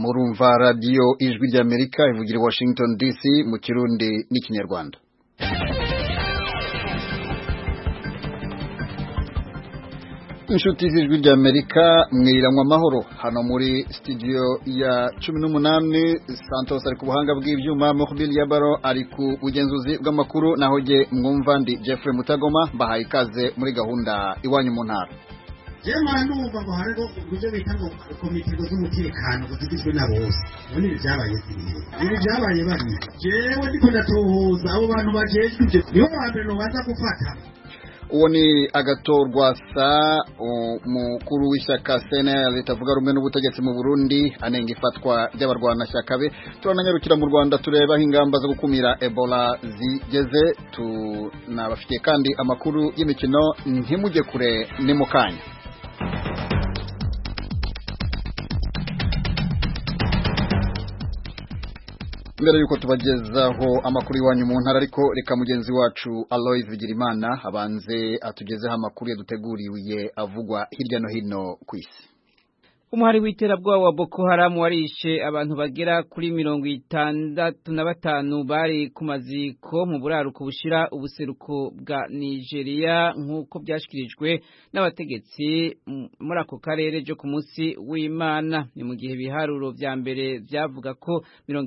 murumva radio ijwi ry'Amerika ivugira i Washington DC mu Kirundi n'ikinyarwanda. Inshuti z'ijwi ry'Amerika mwiramwa amahoro hano muri studio ya 18 Santos ari ku buhanga bw'ivyuma Mobile ya Baro ari ku bugenzuzi bw'amakuru naho je mwumva ndi Jeffrey Mutagoma bahaye ikaze muri gahunda iwanyu mu ntara. Jema ndumva ngo harego kuje bitango komite z'umutekano kuzigizwe na bose. None byabaye ibi byabaye bari. Jewe ndiko ndatohoza abo bantu bajejwe niho bambere no baza gufata. Uwo ni agatorwa sa umukuru w'ishyaka CNL ritavuga rumwe n'ubutegetsi mu Burundi anenga ifatwa ry'abarwana shyaka be. Turananyarukira mu Rwanda tureba ingamba zo gukumira Ebola zigeze, tunabafitiye kandi amakuru y'imikino ntimujye kure ni mukanya. Mbere yuko tubagezaho amakuru iwanyu mu ntara ariko reka mugenzi wacu Aloys Bigirimana abanze atugezeho amakuru yaduteguriye avugwa hirya no hino ku isi. Umuhari w'iterabwoba wa Boko Haram warishe abantu bagera kuri 65 bari ku maziko mu buraruko bushira ubuseruko bwa Nigeria nk'uko byashikirijwe n'abategetsi muri ako karere jo ku munsi w'Imana. Ni mu gihe biharuro vya mbere vyavuga ko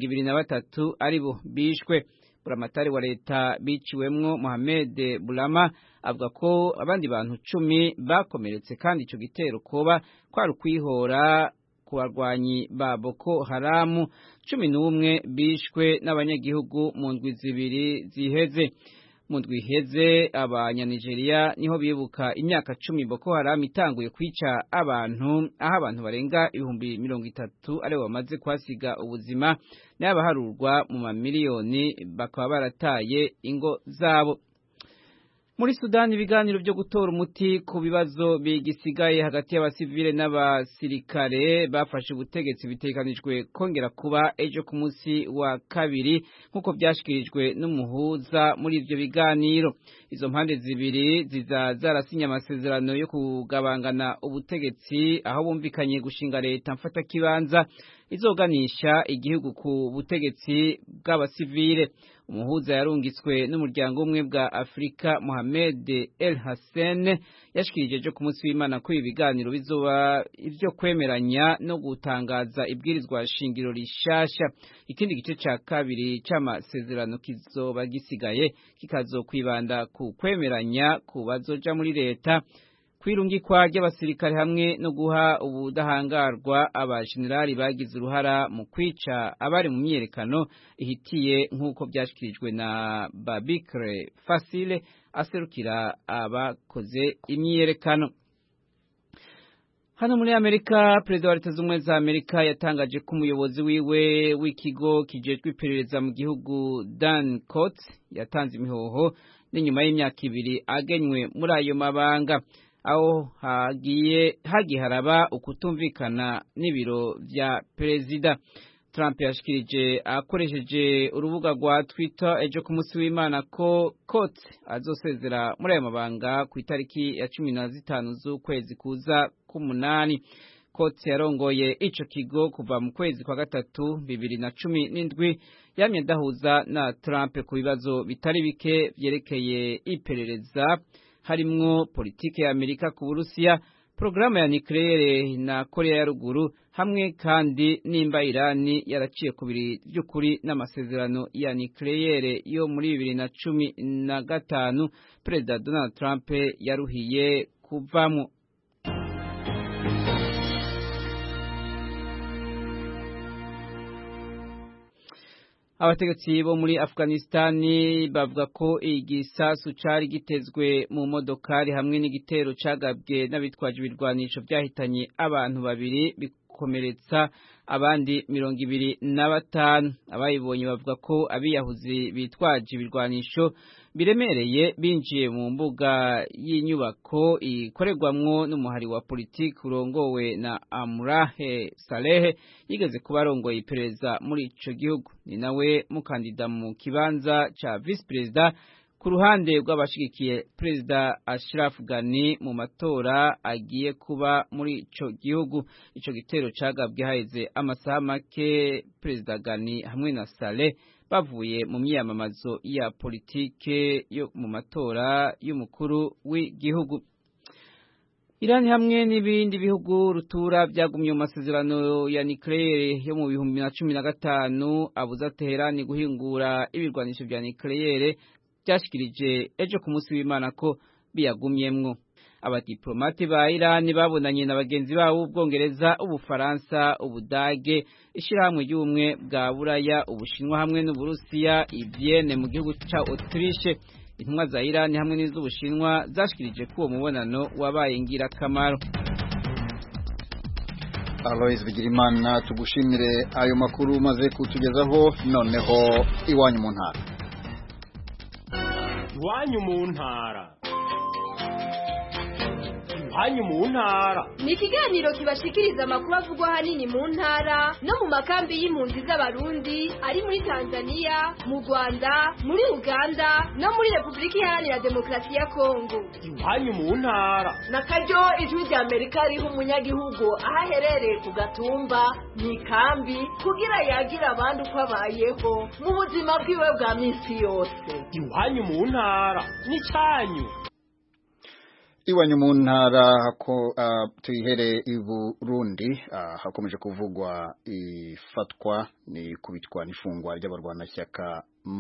23 aribo bishwe. Buramatari wa leta biciwemwo Mohamed Bulama avuga ko abandi bantu 10 bakomeretse kandi ico gitero koba kwari kwihora ku barwanyi ba Boko Haram 11 bishwe n'abanyagihugu mu ndwi zibiri ziheze. Mu ndwi iheze abanyanigeria niho bibuka imyaka 10 Boko Haram itanguye kwica abantu aho abantu barenga 30,000 ari bamaze kwasiga ubuzima n'abaharurwa mu mamiliyoni bakaba barataye ingo zabo. Muri Sudan ibiganiro byo gutora umuti ku bibazo bigisigaye hagati y'abasivile n'abasirikare bafashe ubutegetsi bitekanijwe kongera kuba ejo ku munsi wa kabiri nkuko byashikirijwe n'umuhuza muri ivyo biganiro. Izo mpande zibiri zarasinya amasezerano yo kugabangana ubutegetsi aho bumvikanye gushinga leta mfata kibanza izoganisha igihugu ku butegetsi bw'abasivile. Umuhuza yarungitswe n'umuryango umwe bwa Afrika Mohamed El Hassan yashikirije jo ku munsi w'Imana ko ibiganiro bizoba ivyo kwemeranya no gutangaza ibwirizwa shingiro rishasha. Ikindi gice ca kabiri c'amasezerano kizoba gisigaye kikazokwibanda ku kwemeranya ku bazoja muri leta, kwirungikwa ry'abasirikare hamwe no guha ubudahangarwa abajenerali bagize uruhara mu kwica abari mu myerekano ihitiye nk'uko byashikirijwe na Babikre Fasile aserukira abakoze imyerekano. Hano muri Amerika, Perezida wa Leta Zunze Ubumwe za Amerika yatangaje ko umuyobozi wiwe w'ikigo kijejwe iperereza mu gihugu Dan Coats yatanze imihoho n'inyuma y'imyaka 2 agenywe muri ayo mabanga. Aho haraba ukutumvikana n'ibiro vya perezida. Trump yashikirije akoresheje urubuga rwa Twitter ejo ku munsi w'Imana ko Coats azosezera muri ayo mabanga ku itariki ya 15 z'ukwezi kuza k'umunani. Coats yarongoye ico kigo kuva mu kwezi kwa gatatu 2017 yamye dahuza na Trump ku bibazo bitari bike vyerekeye iperereza harimwo politike ya Amerika ku Burusiya, programu ya nucleaire na Korea ya ruguru hamwe kandi nimba Irani yaraciye kubiri by'ukuri n'amasezerano ya nucleaire yo muri 2015 President Donald Trump yaruhiye kuvamo. Abategetsi bo muri Afghanistani bavuga ko igisasu cari gitezwe mu modokari hamwe n'igitero cagabwe n'abitwaje ibirwanisho byahitanye abantu 2 bikomeretsa abandi 25. Abayibonye bavuga ko abiyahuzi bitwaje ibirwanisho biremereye binjiye mu mbuga y'inyubako ikorerwamwo n'umuhari wa politiki urongowe na Amurahe Saleh yigeze kubarongoye iperereza muri ico gihugu. Ni nawe mukandida mu kibanza ca vice president ku ruhande rw'abashigikiye Perezida Ashraf Ghani mu matora agiye kuba muri ico gihugu. Ico gitero cagabwe haheze amasaha make Perezida Ghani hamwe na Saleh bavuye mu myiyamamazo ya politike yo mu matora y'umukuru w'igihugu. Irani hamwe n'ibindi bihugu rutura byagumye mu masezerano ya nucleaire yo mu 2015 abuza Teherani guhingura ibirwanisho bya nucleaire byashikirije ejo ku munsi w'Imana ko biyagumyemwo. Abadiplomate ba Irani babonanye na bagenzi babo Ubwongereza, Ubufaransa, Ubudage, ishirahamwe ry'ubumwe bwa Buraya, Ubushinwa hamwe n'Uburusiya i Vienne mu gihugu ca Autriche. Intumwa za Irani hamwe n'iz'Ubushinwa zashikirije ko uwo mubonano wabaye ngirakamaro. Alois Bigirimana, tugushimire ayo makuru maze kutugezaho. Noneho iwanyu mu ntara. Iwanyu mu ntara. Iwanyu mu ntara ni ikiganiro kibashikiriza amakuru avugwa hanini mu ntara no mu makambi y'impunzi z'abarundi ari muri Tanzania, mu Rwanda, muri Uganda no muri Republika Iharanira Demokarasi ya Kongo. Iwanyu mu ntara na karyo ijwi rya Amerika riho umunyagihugu aho aherereye ku gatumba mu ikambi kugira yagira abandi uko abayeho mu buzima bwiwe bwa minsi yose. Iwanyu mu ntara ni cyanyu. Iwanyu mu ntara ko tuyihere i Burundi hakomeje kuvugwa ifatwa ni kubitwa n'ifungwa ry'abarwanashyaka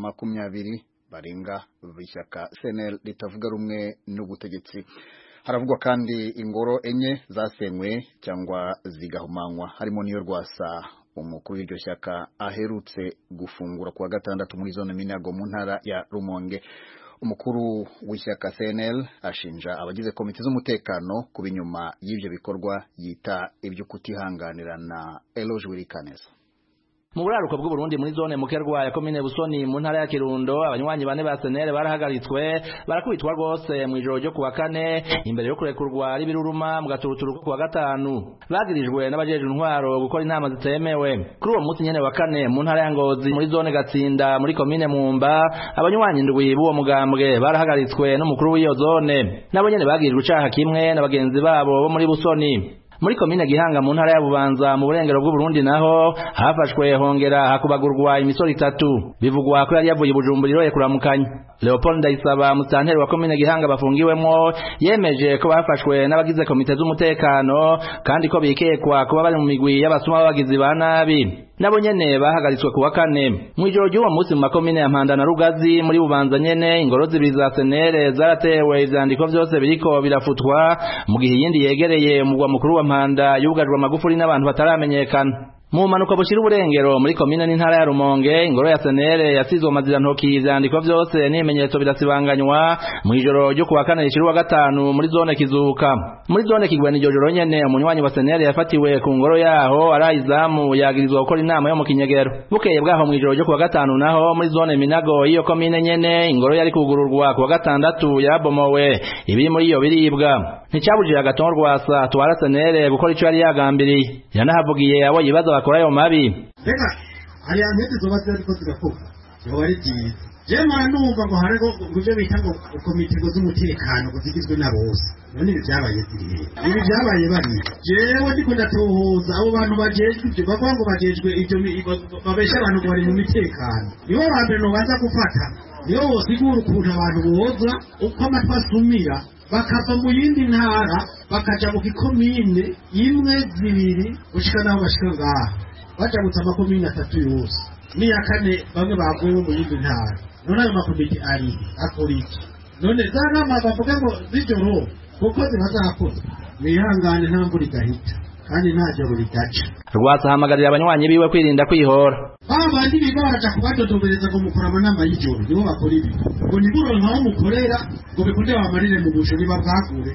20 barenga b'ishyaka CNL ritavuga rumwe n'ubutegetsi. Haravugwa kandi ingoro enye zasenywe cyangwa zigahumanywa, harimo niyo Rwasa umukuru w'iryo shyaka aherutse gufungura kuwa gatandatu muri zone Minago mu ntara ya Rumonge. Umukuru w'ishyaka CNL ashinja abagize komite z'umutekano kuba inyuma y'ivyo bikorwa yita ibyo kutihanganirana. Eloge Wirikaneza. Mu buraruko bw'u Burundi muri zone Mukerwa ya komine Busoni mu ntara ya Kirundo, abanywanyi bane ba CNL barahagaritswe barakubitwa rwose mu ijoro ryo kuwa kane imbere yo kurekurwa ari biruruma mu gaturuturu kuwa gatanu. Bagirijwe n'abajeje intwaro gukora inama zitemewe. Kuri uwo munsi nyene wa kane mu ntara ya Ngozi muri zone Gatsinda muri komine Mumba, abanywanyi ndwi b'uwo mugambwe barahagaritswe n'umukuru w'iyo zone. Nabo nyene bagirijwe icaha kimwe n'abagenzi babo bo muri Busoni. Muri komine Gihanga mu ntara ya Bubanza mu burengero bw'u Burundi naho hafashwe hongera hakubagurwa imisoro 3 bivugwa ko yari yavuye Bujumbura iroye kuramukanya. Leopold Ndayisaba mutanteri wa komine Gihanga bafungiwemwo yemeje ko bafashwe n'abagize komite z'umutekano kandi ko bikekwa kuba bari mu migwi y'abasuma b'abagizi ba nabi. Nabo nyene bahagaritswe kuwa kane. Mu ijoro ry'uwo munsi mu makomine ya Mpanda na Rugazi muri Bubanza nyene ingoro zibiri za CNL zaratewe, ivyandiko vyose biriko birafutwa mu gihe yindi yegereye umugwa mukuru wa Mpanda yugajwe amagufuri n'abantu bataramenyekana. Mu manuka bushira uburengero muri komine n'intara ya Rumonge ingoro ya CNL yasizwe amazira ntoki, ivyandiko vyose n'ibimenyetso birasibanganywa mu ijoro ryo kuwa kane rishira wa gatanu muri zone Kizuka. Muri zone Kigwena iryo joro nyene umunywanyi wa CNL yafatiwe ku ngoro yaho arayizamu yagirizwa gukora inama yo mu Kinyegero. Bukeye bwaho mu ijoro ryo kuwa gatanu naho muri zone Minago iyo komine nyene ingoro yari kugururwa kuwa gatandatu yabomowe, ibiri muri iyo biribwa. Nticabujije agatongo Rwasa twara CNL gukora ico yari yagambiriye. Yanahavugiye abo yibaza bakora ayo mabi. Reka hari antete zo batse ariko zigafuka yo bari byiza. Je numva ngo harego guje bita ngo komite z'umutekano zigizwe na bose. None byabaye zirihe? Ibi byabaye bari. Jewe ndiko ndatohoza abo bantu bajejwe ibyo bavuga ngo bajejwe ibyo babesha abantu bari mu mitekano. Nibo bambere no baza gufata. Niyo sigura ukuntu abantu boza uko amatwasumira bakava mu yindi ntara bakaja mu kikomine imwe zibiri gushika naho bashika ngaha baja gutama komine 3 yose ni ya kane bamwe bavuye mu yindi ntara. None ayo makomite ari akora iki? None za nama bavuga ngo zijoro kuko zibazakora nihangane nta mvura igahita kandi nta joro ridaca. Rwasa hamagarira abanywanyi biwe kwirinda kwihora. Abandi bibaraja kubadodobereza ngo mukora amanama y'ijoro nibo bakora ibi ngo niburo nkaho mukorera ngo bikunde bamarire mu busho niba bwagure.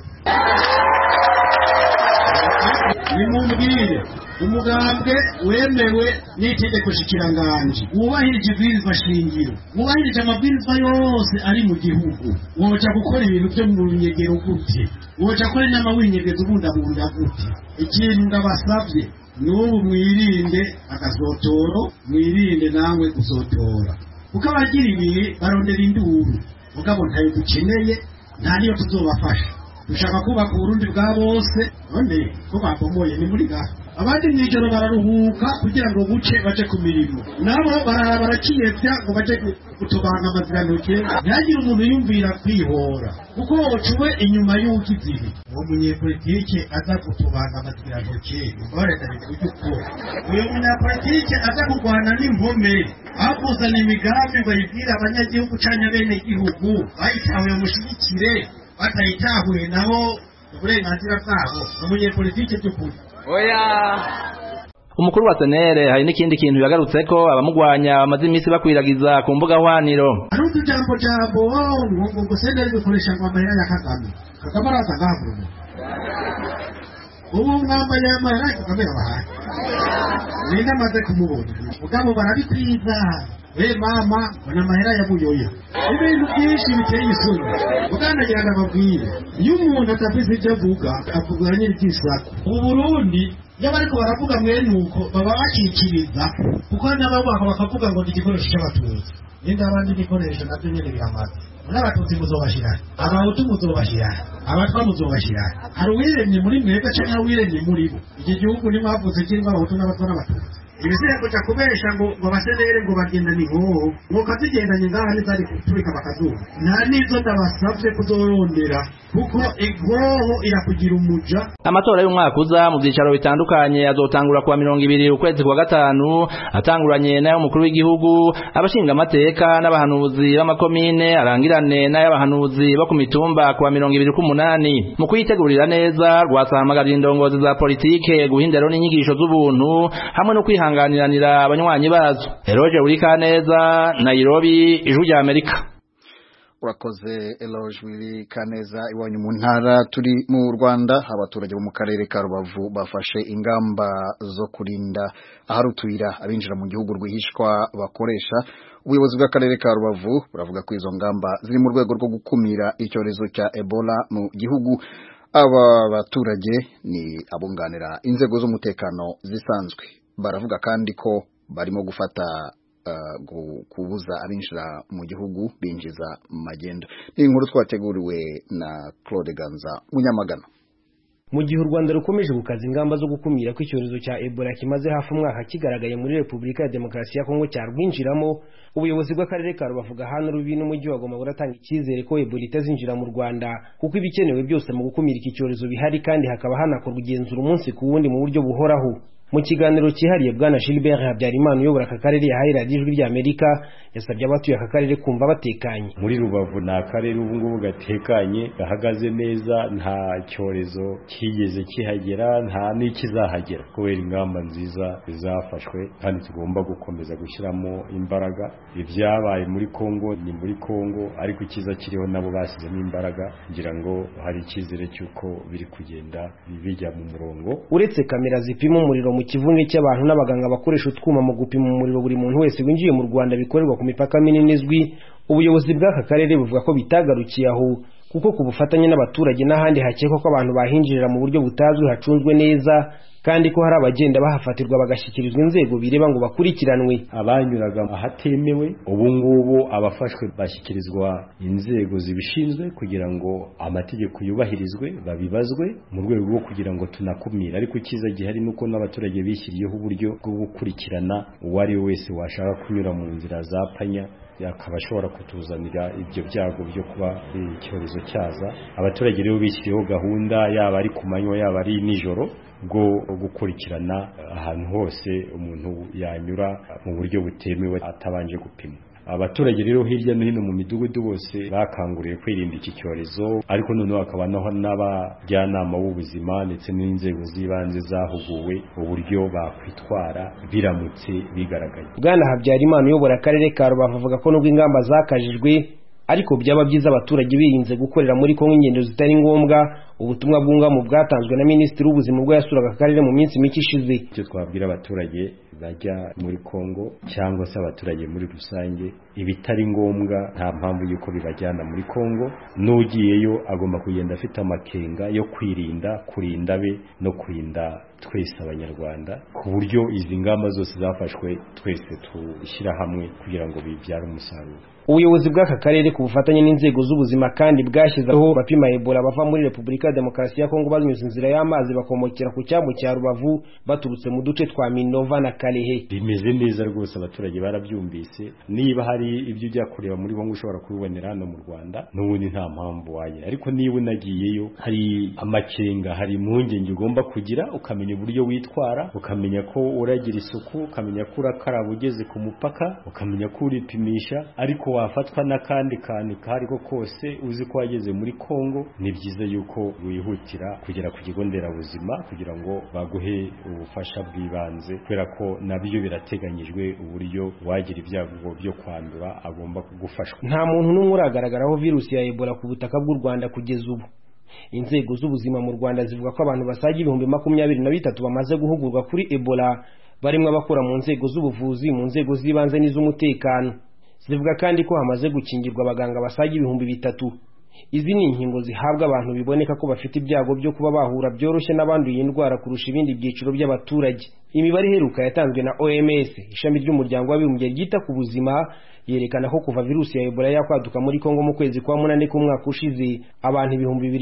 Nimumbwire umugambwe wemewe n'itegeko shikiranganje wubahirije ibwirizwa shingiro, wubahirije amabwirizwa yose ari mu gihugu, woja gukora ibintu byo mu nyegero gute? Woja gukora inama w'inyegero bundabunda gute? Ikintu ndabasavye n'ubu mwirinde akazotoro, mwirinde nawe kuzotora kuko abagira ibihe barondera induru. mugabo ntayo dukeneye nta niyo tuzobafasha dushaka kubaka Burundi bwa bose none ko babomoye ni muri gaho abandi mw'ijoro bararuhuka kugira ngo buce baje ku mirimo nabo barakiyevya ngo baje gutobanga amazirantoke ntihagire umuntu yumvira kwihora kuko wocuwe inyuma y'ukizibi uwo munyepolitike aza gutobanga amazirantoke mbaredanije uko uyo munyapolitike aza kurwana n'impome akuzana imigambi ngo ayibwire abanyagihugu canke bene igihugu bayitahuye mushigikire batayitahuye nabo uburenganzira bwabo umunyepolitike by'ukuri oya umukuru wa senere hari n'ikindi kintu yagarutseko abamugwanya bamaze iminsi bakwiragiza ku mbuga hwaniro hari utujambo ngo senere dukoresha ngo amahera ya Kagame araza ngaho ubu mwambaye amahera ya Kagame yabahaye ninde amaze kumubona mugabo barabikwiza we mama wana mahera ya Buyoya ibintu byinshi biteye isoni ugandagira n'ababwire iyo umuntu atafise ibyo avuga avuga nyir'ikisako mu Burundi y'abariko baravuga mwene uko baba bakikiriza kuko n'ababaka bakavuga ngo ni igikoresho cy'abatutsi ninde abandi gikoresho nabyo nyene biramaze n'abatutsi muzobashira abahutu muzobashira abatwa muzobashira hari uwiremye muri mwebwe canke uwiremye muri bo iki gihugu ni mwavuze kirimo abahutu n'abatwa n'abatutsi ibisere kuja kubesha ngo basenere ngo bagenda ni hoho ngo kazigendanye ngaha nizari kuturika bakazuba nta nizo ndabasavye kuzorondera kuko igoho irakugira umuja amatora y'umwaka uza mu byicaro bitandukanye azotangura kuwa 20 ukwezi kwa gatanu atanguranye nayo umukuru w'igihugu abashinga amateka n'abahanuzi b'amakomine arangirane n'ayabahanuzi bo ku mitumba kuwa 2018 mu kuyitegurira neza rwasahamagarira indongozi za politike guhindero n'inyigisho z'ubuntu hamwe no kwihanganiranira abanywanyi bazo Eroge Urikaneza Nairobi ijuru rya Amerika urakoze Eloge Urikaneza iwanyu mu ntara turi mu Rwanda abaturage bo mu karere ka Rubavu bafashe ingamba zo kurinda aharutwira abinjira mu gihugu rwihishwa bakoresha ubuyobozi bw'akarere ka Rubavu buravuga ko izo ngamba ziri mu rwego rwo gukumira icyorezo cya Ebola mu gihugu aba baturage ni abunganira inzego z'umutekano zisanzwe baravuga kandi ko barimo gufata kubuza abinjira mu gihugu binjiza magendo ni inkuru twateguriwe na Claude Ganza Munyamagana mu gihe u Rwanda rukomeje gukaza ingamba zo gukumira ko icyorezo cya Ebola kimaze hafi umwaka kigaragaye muri Repubulika ya Demokarasi ya Kongo cyarwinjiramo ubuyobozi bw'akarere ka Rubavu hano rubi n'umujyi wa Goma buratanga icyizere ko Ebola itazinjira mu Rwanda kuko ibikenewe byose mu gukumira iki cyorezo bihari kandi hakaba hanakorwa igenzura umunsi ku wundi mu buryo buhoraho mu kiganiro cyihariye bwana Gilbert Habyarimana uyobora aka karere yahaye radiyo ijwi ry'Amerika yasabye abatuye aka karere kumva batekanye muri Rubavu ni akarere ubu ngubu gatekanye gahagaze neza nta cyorezo kigeze kihagera nta n'ikizahagera kubera ingamba nziza zafashwe kandi tugomba gukomeza gushyiramo imbaraga ibyabaye muri Kongo ni muri Kongo ariko ikiza kiriho nabo bashyizemo imbaraga ngira ngo hari icyizere cy'uko biri kugenda bijya mu murongo uretse kamera zipima umuriro mu kivunge cy'abantu n'abaganga bakoresha utwuma mu gupima umuriro buri muntu wese winjiye mu Rwanda bikorerwa ku mipaka minini izwi ubuyobozi bw'aka karere buvuga ko bitagarukiye aho kuko ku bufatanye n'abaturage n'ahandi hakekwa ko abantu bahinjirira mu buryo butazwi hacunzwe neza kandi ko hari abagenda bahafatirwa bagashyikirizwa inzego bireba ngo bakurikiranwe abanyuraga ahatemewe ubu ngubu abafashwe bashyikirizwa inzego zibishinzwe kugira ngo amategeko yubahirizwe babibazwe mu rwego rwo kugira ngo tunakumire ariko ikiza gihari nuko n'abaturage bishyiriyeho uburyo bwo gukurikirana uwo ari we wese washaka kunyura mu nzira za panya yakaba ashobora kutuzanira ibyo byago byo kuba icyorezo cyaza abaturage rero bishyiriyeho gahunda yaba ari ku manywa yaba ari nijoro bwo gukurikirana ahantu hose umuntu yanyura mu buryo butemewe atabanje gupima abaturage rero hirya no hino mu midugudu bose bakanguriye kwirinda iki cyorezo ariko noneho hakaba n'abajyanama b'ubuzima ndetse n'inzego z'ibanze zahuguwe uburyo bakwitwara biramutse bigaragaye bwana Habyarimana uyobora akarere ka Rubavu avuga ko nubwo ingamba zakajijwe ariko byaba byiza abaturage birinze gukorera muri Kongo ingendo zitari ngombwa ubutumwa bwunga mu bwatanzwe na Minisitiri w'Ubuzima ubwo yasuraga akarere mu minsi mike ishize. Icyo twabwira abaturage bajya muri Kongo cyangwa se abaturage muri rusange, ibitari ngombwa nta mpamvu yuko bibajyana muri Kongo. N'ugiyeyo agomba kugenda afite amakenga yo kurinda be no kurinda twese abanyarwanda, ku buryo izi ngamba zose zafashwe twese tushyira hamwe kugira ngo bibyare umusaruro. Ubuyobozi bw'aka karere ku bufatanye n'inzego z'ubuzima kandi bwashyizeho bapima Ebola bava muri Repubulika ya Demokarasi ya Kongo banyuze inzira y'amazi bakomokera ku cyambu cya Rubavu baturutse mu duce twa Minova na Kalehe. Bimeze neza rwose, abaturage barabyumvise. Niba hari ibyo ujya kureba muri Kongo ushobora kubibonera hano mu Rwanda, n'ubundi nta mpamvu waye. Ariko niba unagiyeyo hari amakenga, hari impungenge ugomba kugira, ukamenya uburyo witwara, ukamenya ko uragira isuku, ukamenya ko urakaraba ugeze ku mupaka, ukamenya ko uripimisha. Ariko wafatwa n'akandi kantu kariko kose uzi ko wageze muri Kongo, ni byiza yuko wihutira kugera ku kigo nderabuzima kugira ngo baguhe ubufasha bw'ibanze, kubera ko nabyo birateganyijwe uburyo wagira ibyago byo kwandura agomba kugufashwa. Nta muntu n'umwe uragaragaraho virusi ya Ebola ku butaka bw'u Rwanda kugeza ubu. Inzego z'ubuzima mu Rwanda zivuga ko abantu basaga 23,000 bamaze guhugurwa kuri Ebola, barimo abakora mu nzego z'ubuvuzi, mu nzego z'ibanze n'iz'umutekano. Zivuga kandi ko hamaze gukingirwa abaganga basaga 3,000. Izi ni inkingo zihabwa abantu biboneka ko bafite ibyago byo kuba bahura byoroshye n'abanduye indwara kurusha ibindi byiciro by'abaturage. Imibare iheruka yatanzwe na OMS, ishami ry'umuryango w'abibumbye ryita ku buzima, yerekana ko kuva virusi ya Ebola yakwaduka muri Kongo mu kwezi kwa 8 k'umwaka ushize, abantu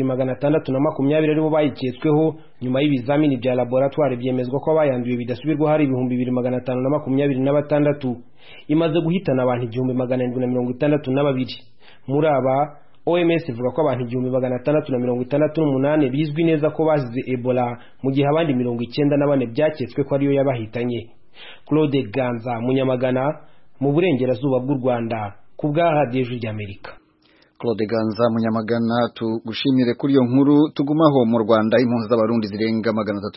2,620 aribo bayiketsweho. Nyuma y'ibizamini bya laboratoire byemezwa ko abayanduye bidasubirwa hari 2,526. Imaze guhitana abantu 1,762. Muri aba OMS ivuga ko abantu 1,668 bizwi neza ko bazize Ebola, mu gihe abandi 94 byaketswe ko ariyo yabahitanye. Claude Ganza, Munyamagana, mu burengerazuba bw'u Rwanda, ku bwa Radio y'Amerika. Claude Ganza, Munyamagana, tugushimire kuri iyo nkuru. Tugumaho mu Rwanda, impunzi z'abarundi zirenga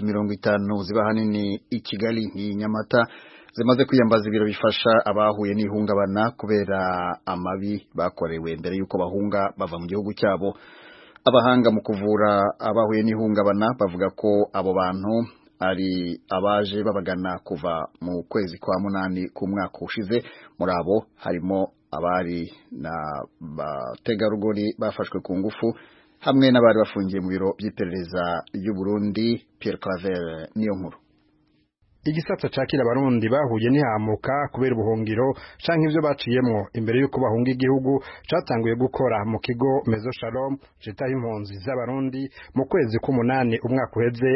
350 ziba hanini i Kigali ni Nyamata zimaze kwiyambaza ibiro bifasha abahuye n'ihungabana kubera amabi bakorewe mbere yuko bahunga bava mu gihugu cyabo. Abahanga mu kuvura abahuye n'ihungabana bavuga ko abo bantu ari abaje babagana kuva mu kwezi kwa 8 k'umwaka ushize. Muri abo harimo abari na bategarugori bafashwe ku ngufu hamwe n'abari bafungiye mu biro by'iperereza y'u Burundi. Pierre Claver niyo nkuru. Igisata cakira abarundi bahuye n'ihamuka kubera ubuhungiro canke ivyo baciyemwo imbere yuko bahunga igihugu catanguye gukora mu kigo Mezo Shalom citaho impunzi z'abarundi mu kwezi k'umunani umwaka uheze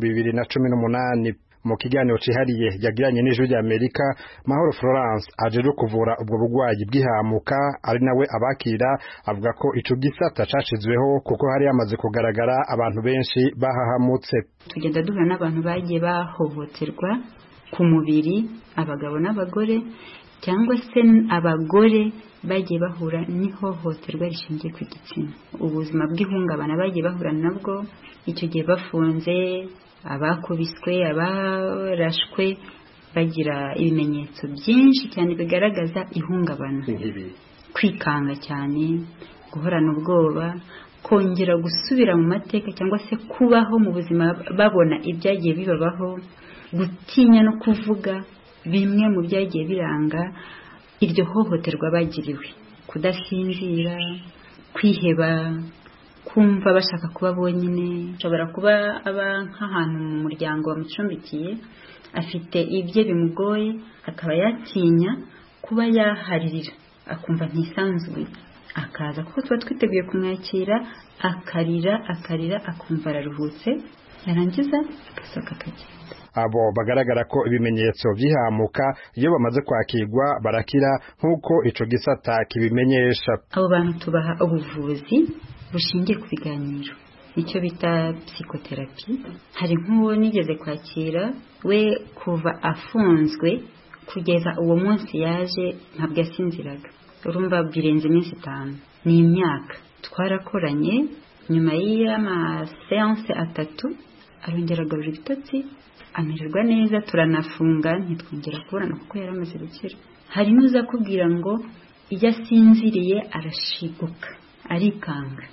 w'2018. Mu kiganiro cihariye yagiranye n'ijwi ry'Amerika, Mahoro Florence ajeje kuvura ubwo bugwayi bw'ihamuka ari nawe abakira, avuga ko ico gisata cashizweho kuko hari yamaze kugaragara abantu benshi bahahamutse. Tugenda duhura n'abantu bagiye bahohoterwa ku mubiri, abagabo n'abagore, cyangwa se abagore bagiye bahura n'ihohoterwa rishingiye ku gitsina. Ubuzima bw'ihungabana bagiye bahura nabwo icyo gihe bafunze, abakubiswe, abarashwe, bagira ibimenyetso byinshi cyane bigaragaza ihungabana, kwikanga cyane, guhorana ubwoba, kongera gusubira mu mateka cyangwa se kubaho mu buzima babona ibyagiye bibabaho, gutinya no kuvuga bimwe mu byagiye biranga iryo hohoterwa bagiriwe, kudasinzira, kwiheba, kumva bashaka kuba bonyine. Ashobora kuba aba nk'ahantu mu muryango bamucumbikiye, afite ibye bimugoye, akaba yatinya kuba yaharirira, akumva ntisanzuye, akaza kuko tuba twiteguye kumwakira, akarira akumva araruhutse, yarangiza agasohoka akagenda. Abo bagaragara ko ibimenyetso by'ihamuka iyo bamaze kwakirwa barakira nk'uko ico gisata kibimenyesha. Abo bantu tubaha ubuvuzi bushingiye ku biganiro, icyo bita psychotherapy. Hari nk'uwo nigeze kwakira, we kuva afunzwe kugeza uwo munsi yaje ntabwo yasinziraga, urumva birenze iminsi 5, ni imyaka. Twarakoranye, nyuma y'amaseanse 3 arongera agarura ibitotsi, amererwa neza, turanafunga ntitwongera kubonana kuko yaramaze gukira. Hari n'uza kubwira ngo iyo asinziriye arashiguka, arikanga,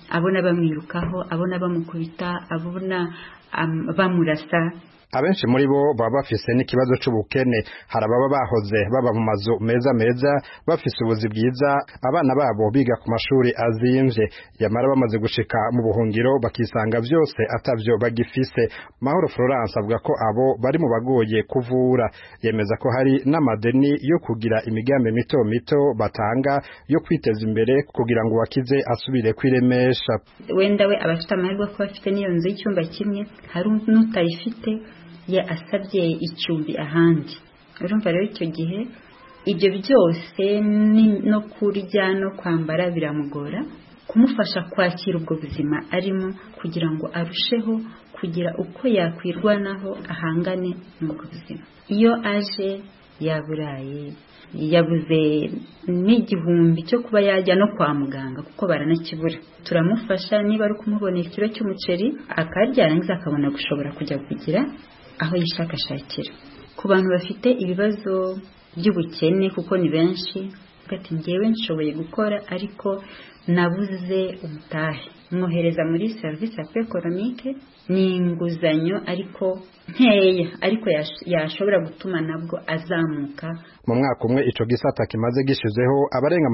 abona bamwirukaho, abona bamukubita, abona bamurasa. Abenshi muri bo baba bafise n'ikibazo c'ubukene, harababa bahoze baba mu mazu meza bafise ubuzi bwiza, abana babo biga ku mashuri azimvye, yamara bamaze gushika mu buhungiro bakisanga vyose atavyo bagifise. Mahoro Florence avuga ko abo bari mu bagoye kuvura, yemeza ko hari n'amadeni yo kugira imigambi mito batanga yo kwiteza imbere kugira ngo wakize asubire kwiremesha. Wenda we abafite amahirwe ko bafite n'iyo nzu y'icyumba kimwe, hari n'utayifite ya asabye icumbi ahandi. Urumva rero icyo gihe ibyo byose no kurya no kwambara biramugora, kumufasha kwakira ubwo buzima arimo kugira ngo arusheho kugira uko yakwirwanaho ahangane n'ubwo buzima. Iyo aje yaburaye, yabuze n'igihumbi cyo kuba yajya no kwa muganga kuko baranakibura, turamufasha niba ari kumubonera ikiro cy'umuceri akarya, yarangiza akabona gushobora kujya kugira aho yishakashakira. Ku bantu bafite ibibazo by'ubukene kuko ni benshi, ati ngewe nshoboye gukora ariko nabuze umutahe, mwohereza muri service economique, ni inguzanyo ariko nkeya, ariko yashobora gutuma nabwo azamuka. Mu mwaka umwe ico gisata kimaze gishizeho abarenga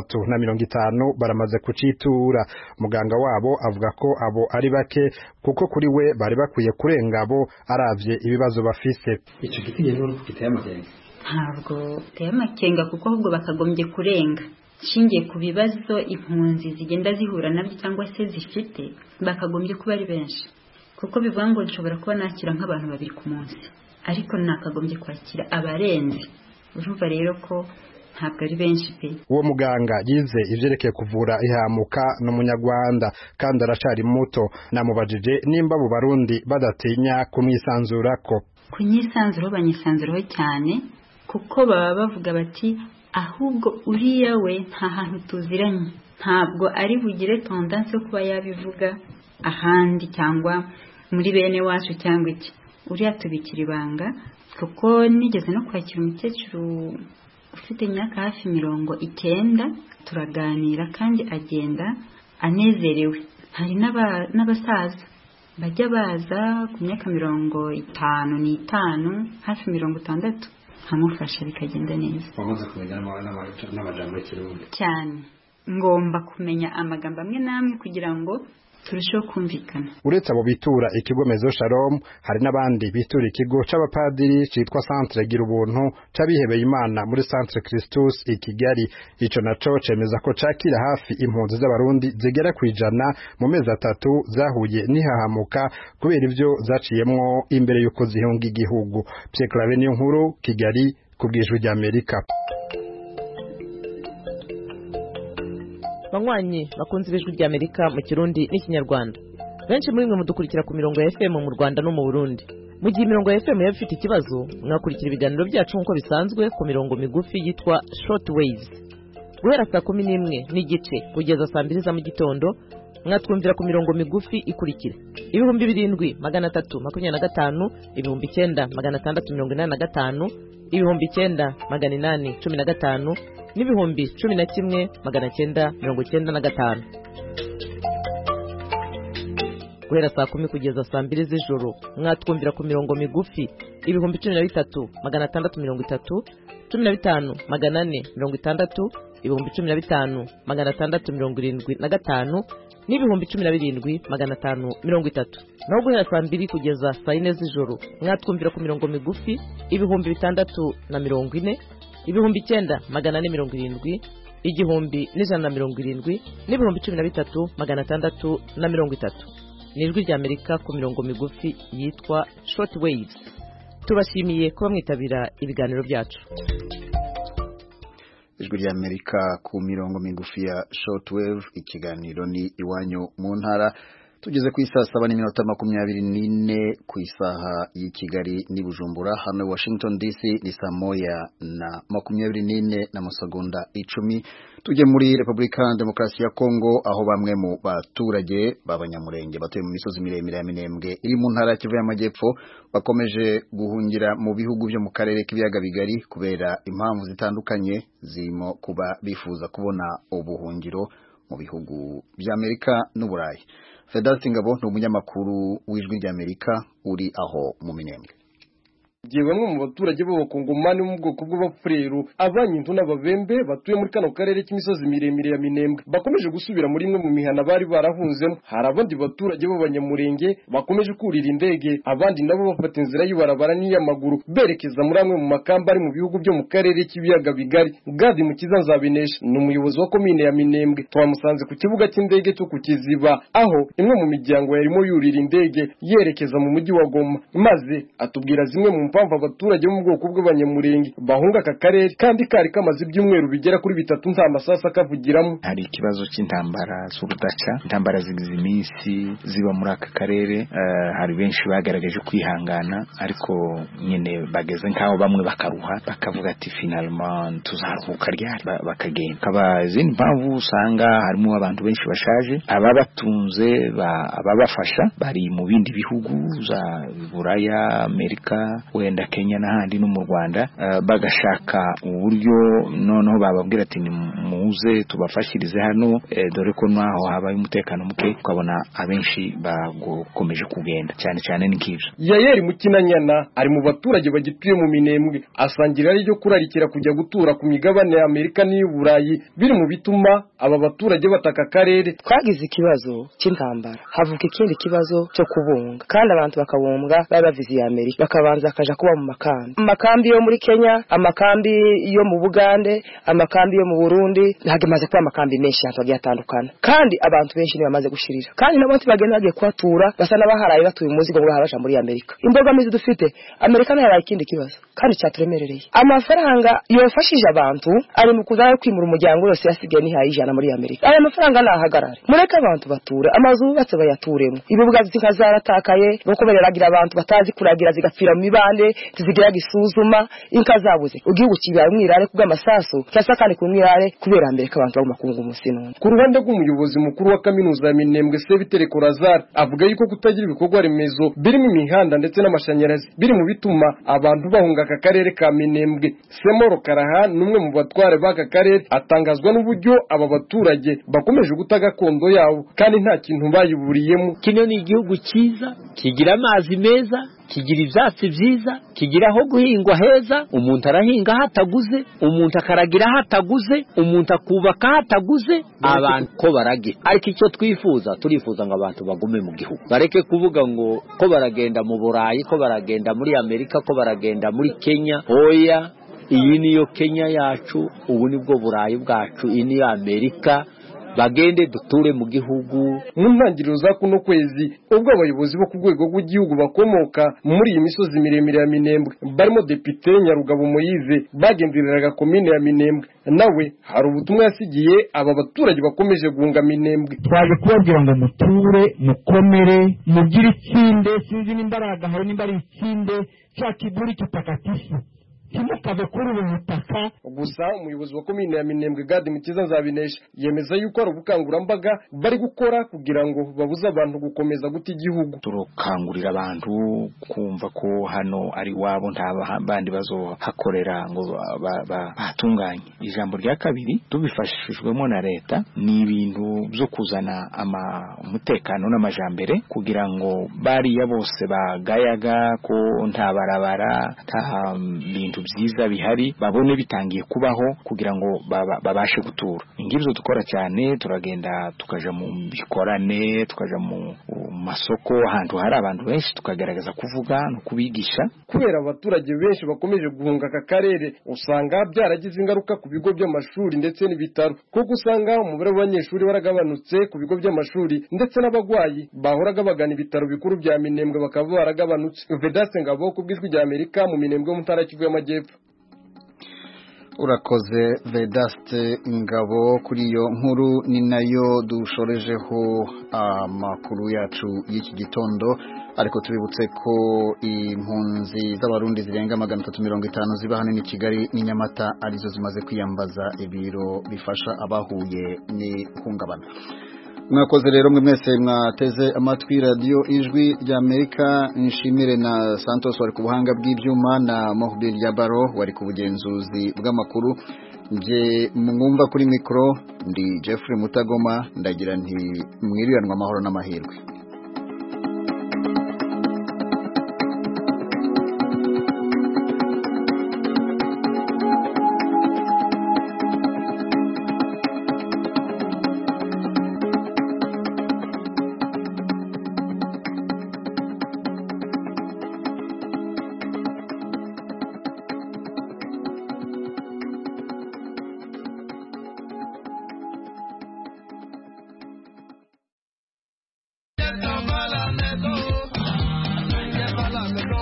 350 baramaze kucitura. Muganga wabo avuga ko abo ari bake kuko kuri we bari bakwiye kurenga abo aravye ibibazo bafise. Ico giti rero kiteye amakenga. Ntabwo kiteye amakenga kuko ahubwo bakagombye kurenga. Shingiye ku bibazo impunzi zigenda zihura nabyo cyangwa se zifite, bakagombye kuba ari benshi. Kuko bivuga ngo nshobora kuba nakira nk'abantu 2 ku munsi, ariko nakagombye kwakira abarenze. Urumva rero ko ntabwo ari benshi pe. Uwo muganga yize ivyerekeye kuvura ihamuka n'umunyarwanda kandi aracari muto. Namubajije nimba mu Barundi badatinya kumwisanzurako. Kunyisanzuraho banyisanzuraho cyane kuko baba bavuga bati ahubwo uriya we nta hantu tuziranye, ntabwo ari bugire tendance yo kuba yabivuga ahandi cyangwa muri bene wacu cyangwa iki. Uriya tubikira ibanga kuko nigeze no kwakira umukecuru ufite imyaka hafi 90, turaganira kandi agenda anezerewe. Hari n'abasaza bajya baza ku myaka 55 hafi 60, hamufasha bikagenda neza. Wamaze kumenya n'amajambo y'ikirundi cyane, ngomba kumenya amagambo amwe namwe kugira ngo turusheho kumvikana. Uretse abo bitura ikigo Mezo Shalom, hari n'abandi bitura ikigo c'abapadiri citwa Centre Gira Ubuntu c'abihebeye Imana muri Centre Christus i Kigali. Ico naco cemeza ko cakira hafi impunzi z'abarundi zigera kwijana mu mezi 3 zahuye nihahamuka kubera ivyo zaciyemwo imbere yuko zihunga igihugu. Pierre Claver niyo nkuru, Kigali, kubw'Ijwi ry'Amerika. Banywanyi bakunze Ijwi ry'Amerika mu Kirundi n'Ikinyarwanda, benshi muri mwe mudukurikira ku mirongo ya FM mu Rwanda no mu Burundi. Mu gihe mirongo ya FM yafite ikibazo, mwakurikira ibiganiro byacu nkuko bisanzwe ku mirongo migufi yitwa short waves. Guhera saa 11:30 kugeza saa 2 za mu gitondo, mwatwumvira ku mirongo migufi ikurikira: 2325, 9685, 9815 n'ibihumbi 11,995. Guhera saa 10 kugeza saa 2 z'ijoro, mwatwumvira ku mirongo migufi 13,630, 15,460, 15,675 n'ibihumbi 17,530. Naho guhera saa 2 kugeza saa 4 z'ijoro, mwatwumvira ku mirongo migufi 640, 9,470, 1,170 n'ibihumbi 13,630. Ni Ijwi ry'Amerika ku mirongo migufi yitwa short waves. Tubashimiye kuba mwitabira ibiganiro byacu. Ijwi ry'Amerika ku mirongo migufi ya short wave, ikiganiro ni Iwanyu mu Ntara. Tugeze ku isaha 7:24 ku isaha y'i Kigali ni Bujumbura. Hano Washington DC ni saa 1:24 n'amasegonda 10. Tujye muri Republika Demokarasi ya Kongo, aho bamwe mu baturage b'abanyamurenge batuye mu misozi miremire ya Minembwe iri mu ntara ya Kivu y'Amajyepfo bakomeje guhungira mu bihugu byo mu karere k'ibiyaga bigari kubera impamvu zitandukanye zirimo kuba bifuza kubona ubuhungiro mu bihugu by'Amerika n'Uburayi. Vedaste Ngabo ni umunyamakuru w'Ijwi ry'Amerika uri aho mu Minembwe. Giye bamwe mu baturage b'abakongomani mu bwoko bw'abapfureru abanyintu n'ababembe batuye muri kano karere k'imisozi miremire ya Minembwe bakomeje gusubira muri imwe mu mihana bari barahunzemo. Hari abandi baturage b'abanyamurenge bakomeje kurira indege, abandi nabo bafata inzira y'ubarabara n'iy'amaguru berekeza muri amwe mu makamba ari mu bihugu byo mu karere k'ibiyaga bigari. Gadi Mukiza Nzabinesha ni umuyobozi wa komine ya Minembwe. Twamusanze ku kibuga cy'indege cyo ku Kiziba aho imwe mu miryango yarimo yurira indege yerekeza mu mujyi wa Goma, maze atubwira zimwe mu mpamvu abaturage mu bwoko bw'abanyamurenge bahunga aka karere kandi kari kamaze ibyumweru bigera kuri 3 nta masasa akavugiramo. Hari ikibazo cy'intambara z'urudaca, intambara zigize iminsi ziba muri aka karere. Hari benshi bagaragaje kwihangana ariko nyine bageze nkaho bamwe bakaruha bakavuga ati finalement tuzaruhuka ryari bakagenda. Kaba izindi mpamvu usanga harimo abantu benshi bashaje, ababatunze ababafasha bari mu bindi bihugu za Buraya, Amerika, wenda Kenya n'ahandi no mu Rwanda, bagashaka uburyo noneho bababwira ati muze tubafashirize hano dore ko naho habaye umutekano muke, ukabona abenshi bagokomeje kugenda cyane cyane n'ikije. Yayeri Mukinanyana ari mu baturage bagituye mu Minembwe, asangira ari ryo kurarikira kujya gutura ku migabane ya Amerika n'Uburayi, biri mu bituma aba baturage bataka karere. Twagize ikibazo cy'intambara, havuka ikindi kibazo cyo kubunga, kandi abantu bakabumbwa babavize ya Amerika bakabanza akaja kuba mu makambi yo muri Kenya, amakambi yo mu Bugande, amakambi yo mu Burundi, hagemaze kuba amakambi menshi yagiye atandukana, kandi abantu benshi ni bamaze gushirira, kandi nabo bagenda bagiye kwatura basa n'abaharaye batuye umuzigo ngo habaje muri Amerika. Imbogamizi dufite Amerika nayo ikindi kibazo kandi cyaturemerereye, amafaranga yofashije abantu ari mu kuzana kwimura umuryango wose yasigaye ni hayijana muri Amerika. Aya mafaranga nahagarare, mureke abantu bature, amazu bubatse bayaturemo, ibibuga zikazaratakaye boko bareragira abantu batazi kuragira zigapfira mu mibande tuzigira gisuzuma inka zabuze ugihugu kibara mwirare kubw'amasasu cyasa kandi kumwirare kubera mbere k'abantu bamukungu umusinone. Ku ruhande rw'umuyobozi mukuru wa kaminuza ya Minembwe Sebitere Korazar avuga yuko kutagira ibikorwa remezo birimo imihanda ndetse n'amashanyarazi biri mu bituma abantu bahunga aka karere ka Minembwe. Semoro Karaha numwe mu batware b'aka karere atangazwa n'uburyo aba baturage bakomeje gutaga kondo yawo kandi nta kintu bayiburiyemo. Kino ni igihugu cyiza kigira amazi meza, kigira ivyatsi vyiza, kigira aho guhingwa heza, umuntu arahinga hataguze, umuntu akaragira hataguze, umuntu akubaka hataguze, abantu ko barage. Ariko icyo turifuza ngo abantu bagume mu gihugu, bareke kuvuga ngo ko baragenda mu Burayi, ko baragenda muri Amerika, ko baragenda muri Kenya. Oya, iyi niyo Kenya yacu, ubu nibwo Burayi bwacu, iyi niyo Amerika. Bagende duture mu gihugu. Mu ntangiriro za kuno kwezi ubwo abayobozi bo ku rwego rw'igihugu bakomoka muri iyi misozi miremire ya Minembwe barimo Depite Nyarugabo Moyize bagendereraga komine ya Minembwe, nawe hari ubutumwa yasigiye aba baturage bakomeje guhunga Minembwe. Twaje kubabwira ngo muture, mukomere, mugire ikinde, sinzi n'imbaraga hari n'imbari ikinde cya kiburi kitakatifu kimukave kuri ubu butaka. Gusa umuyobozi wa komine ya Minembwe Gadi Mukiza Nzabinesha yemeza yuko ari ubukangurambaga bari gukora kugira ngo babuze abantu gukomeza guta igihugu. Turukangurira abantu kumva ko hano ari wabo nta bandi bazohakorera ngo batunganye. Ijambo rya kabiri tubifashishwemo na leta ni ibintu byo kuzana umutekano n'amajambere kugira ngo bariya bose bagayaga ko nta barabara nta bintu byiza bihari babone bitangiye kubaho kugira ngo babashe gutura. Ingibyo dukora cyane, turagenda tukaja mu bikorane, tukaja mu masoko ahantu hari abantu benshi tukagaragaza kuvuga no kubigisha. Kubera abaturage benshi bakomeje guhunga aka karere, usanga byaragize ingaruka ku bigo by'amashuri ndetse n'ibitaro, kuko usanga umubare w'abanyeshuri waragabanutse ku bigo by'amashuri ndetse n'abagwayi bahoraga bagana ibitaro bikuru bya Minembwe bakaba baragabanutse. Vedaste Ngabo ku bw'Ijwi rya Amerika mu Minembwe mu Ntara Kivu y'Amajyepfo. Urakoze Vedaste Ngabo kuri iyo nkuru. Ni nayo dushorejeho amakuru yacu y'iki gitondo, ariko tubibutse ko impunzi z'abarundi zirenga 350 ziba hano ni Kigali ni Nyamata arizo zimaze kwiyambaza ibiro bifasha abahuye n'ihungabana. Mwakoze rero mwe mwese mwateze amatwi radio Ijwi rya Amerika. Nshimire na Santos wari ku buhanga bw'ibyuma na Mohbil Jabaro wari ku bugenzuzi bw'amakuru. nje mwumva kuri mikro ndi Jeffrey Mutagoma ndagira nti mwiriranwa amahoro n'amahirwe.